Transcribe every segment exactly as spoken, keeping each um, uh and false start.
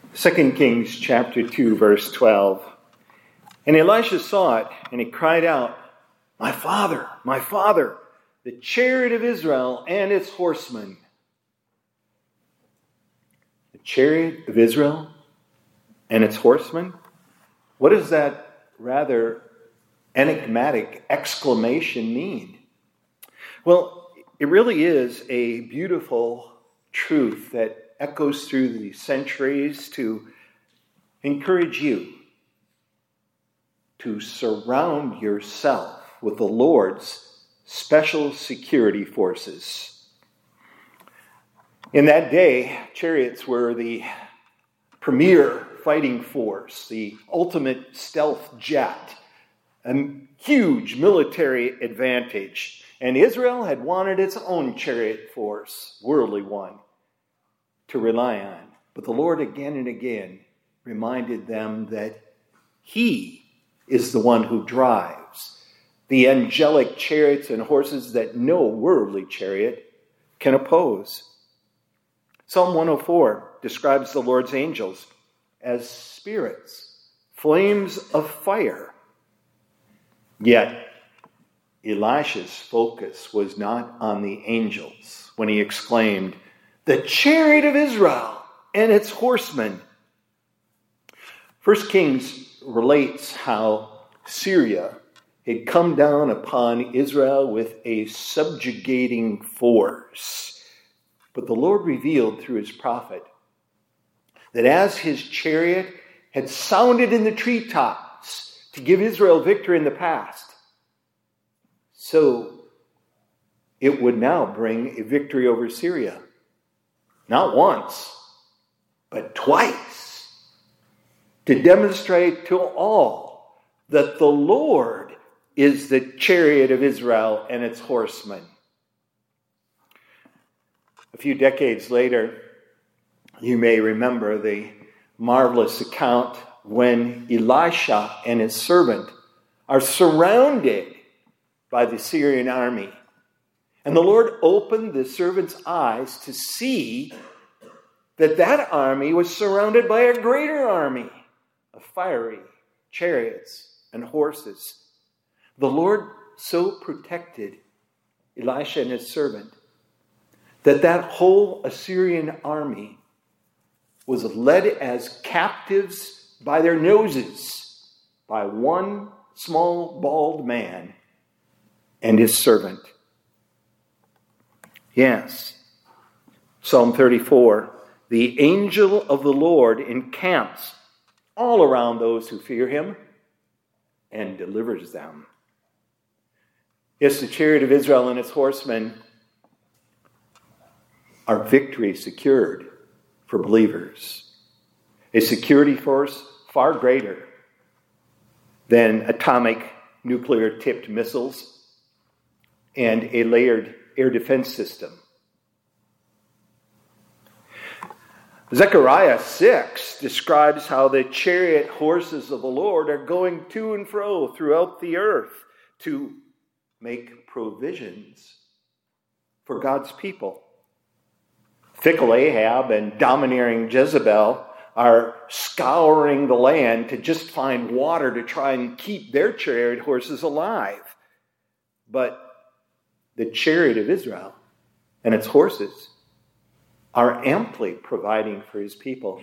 Second Kings chapter two, verse twelve. And Elisha saw it, and he cried out, "My father, my father, the chariot of Israel and its horsemen." The chariot of Israel and its horsemen? What does that rather enigmatic exclamation mean? Well, it really is a beautiful truth that echoes through the centuries to encourage you to surround yourself with the Lord's special security forces. In that day, chariots were the premier fighting force, the ultimate stealth jet, a huge military advantage. And Israel had wanted its own chariot force, worldly one, to rely on. But the Lord again and again reminded them that He is the one who drives the angelic chariots and horses that no worldly chariot can oppose. Psalm one oh four describes the Lord's angels as spirits, flames of fire. Yet, Elisha's focus was not on the angels when he exclaimed, "The chariot of Israel and its horsemen." First Kings relates how Syria had come down upon Israel with a subjugating force. But the Lord revealed through his prophet that as his chariot had sounded in the treetops to give Israel victory in the past, so it would now bring a victory over Syria. Not once, but twice, to demonstrate to all that the Lord is the chariot of Israel and its horsemen. A few decades later, you may remember the marvelous account when Elisha and his servant are surrounded by the Syrian army. And the Lord opened the servant's eyes to see that that army was surrounded by a greater army of fiery chariots and horses. The Lord so protected Elisha and his servant that that whole Assyrian army was led as captives by their noses by one small bald man and his servant. Yes, Psalm thirty-four, the angel of the Lord encamps all around those who fear him and delivers them. Yes, the chariot of Israel and its horsemen are victory secured for believers. A security force far greater than atomic nuclear-tipped missiles and a layered air defense system. Zechariah six describes how the chariot horses of the Lord are going to and fro throughout the earth to make provisions for God's people. Fickle Ahab and domineering Jezebel are scouring the land to just find water to try and keep their chariot horses alive. But the chariot of Israel and its horses are amply providing for his people.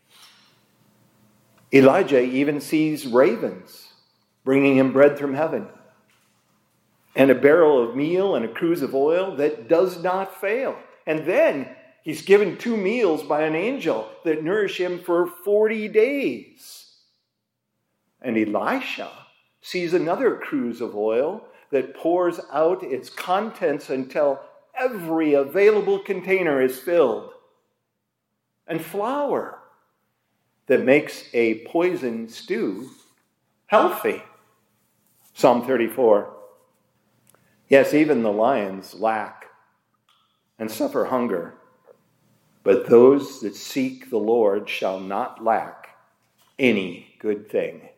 Elijah even sees ravens bringing him bread from heaven, and a barrel of meal and a cruse of oil that does not fail. And then he's given two meals by an angel that nourish him for forty days. And Elisha sees another cruse of oil that pours out its contents until every available container is filled. And flour that makes a poison stew healthy. Psalm thirty-four. Yes, even the lions lack and suffer hunger, but those that seek the Lord shall not lack any good thing.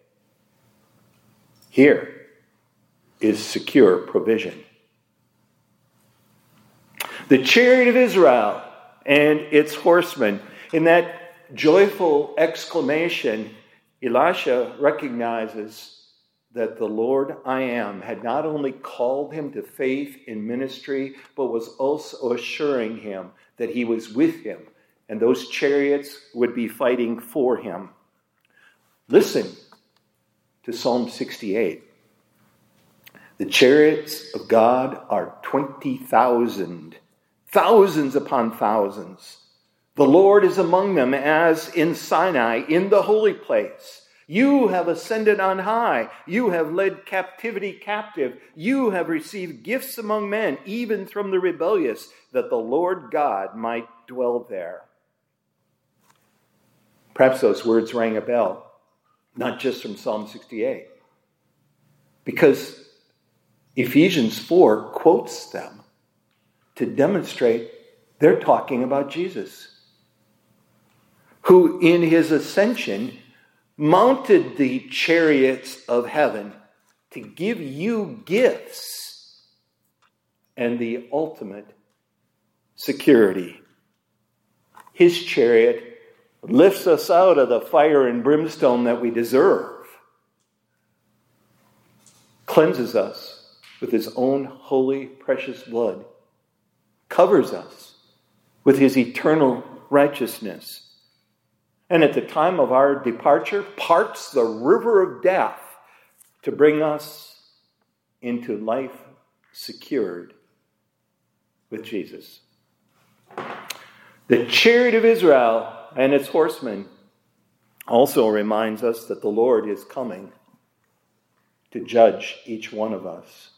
Here is secure provision. The chariot of Israel and its horsemen. In that joyful exclamation, Elisha recognizes that the Lord I Am had not only called him to faith in ministry, but was also assuring him that he was with him and those chariots would be fighting for him. Listen to Psalm sixty-eight. The chariots of God are twenty thousand, thousands upon thousands. The Lord is among them as in Sinai, in the holy place. You have ascended on high. You have led captivity captive. You have received gifts among men, even from the rebellious, that the Lord God might dwell there. Perhaps those words rang a bell, not just from Psalm sixty-eight, because Ephesians four quotes them to demonstrate they're talking about Jesus, who in his ascension mounted the chariots of heaven to give you gifts and the ultimate security. His chariot lifts us out of the fire and brimstone that we deserve, cleanses us with his own holy, precious blood, covers us with his eternal righteousness, and at the time of our departure, parts the river of death to bring us into life secured with Jesus. The chariot of Israel and its horsemen also reminds us that the Lord is coming to judge each one of us.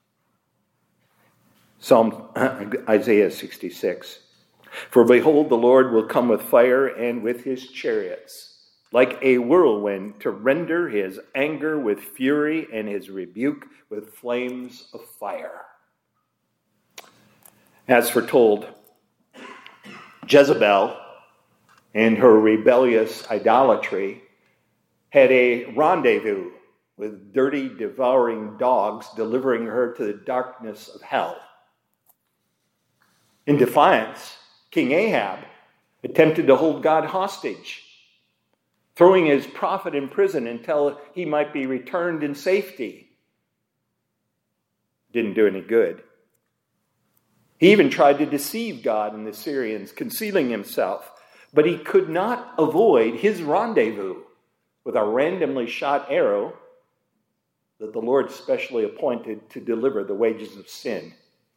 Psalm Isaiah sixty-six. For behold, the Lord will come with fire and with his chariots, like a whirlwind, to render his anger with fury and his rebuke with flames of fire. As foretold, Jezebel and her rebellious idolatry had a rendezvous with dirty, devouring dogs, delivering her to the darkness of hell. In defiance, King Ahab attempted to hold God hostage, throwing his prophet in prison until he might be returned in safety. Didn't do any good. He even tried to deceive God and the Syrians, concealing himself, but he could not avoid his rendezvous with a randomly shot arrow that the Lord specially appointed to deliver the wages of sin,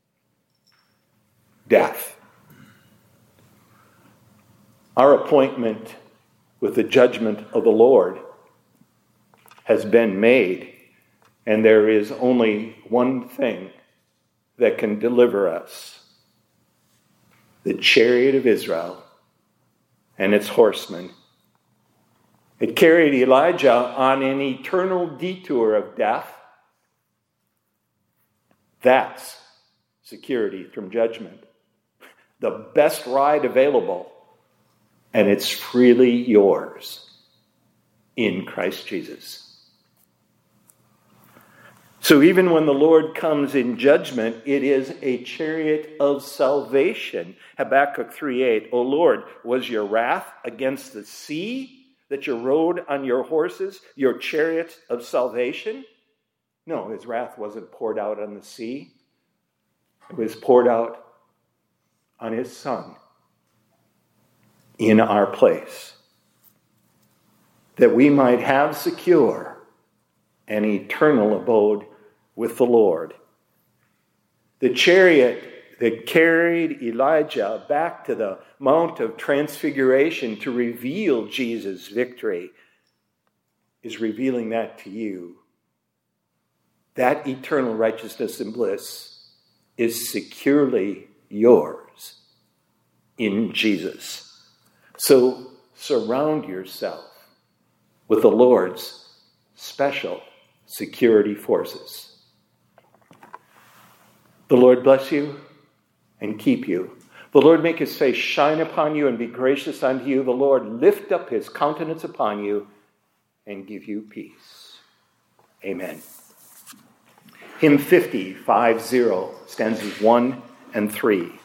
death. Our appointment with the judgment of the Lord has been made, and there is only one thing that can deliver us: the chariot of Israel and its horsemen. It carried Elijah on an eternal detour of death. That's security from judgment. The best ride available, and it's freely yours in Christ Jesus. So even when the Lord comes in judgment, it is a chariot of salvation. Habakkuk three eight, O Lord, was your wrath against the sea that you rode on your horses, your chariot of salvation? No, his wrath wasn't poured out on the sea. It was poured out on his Son in our place, that we might have secure an eternal abode with the Lord. The chariot that carried Elijah back to the Mount of Transfiguration to reveal Jesus' victory is revealing that to you. That eternal righteousness and bliss is securely yours in Jesus. So surround yourself with the Lord's special security forces. The Lord bless you and keep you. The Lord make his face shine upon you and be gracious unto you. The Lord lift up his countenance upon you and give you peace. Amen. Hymn fifty, five zero, stanzas one and three.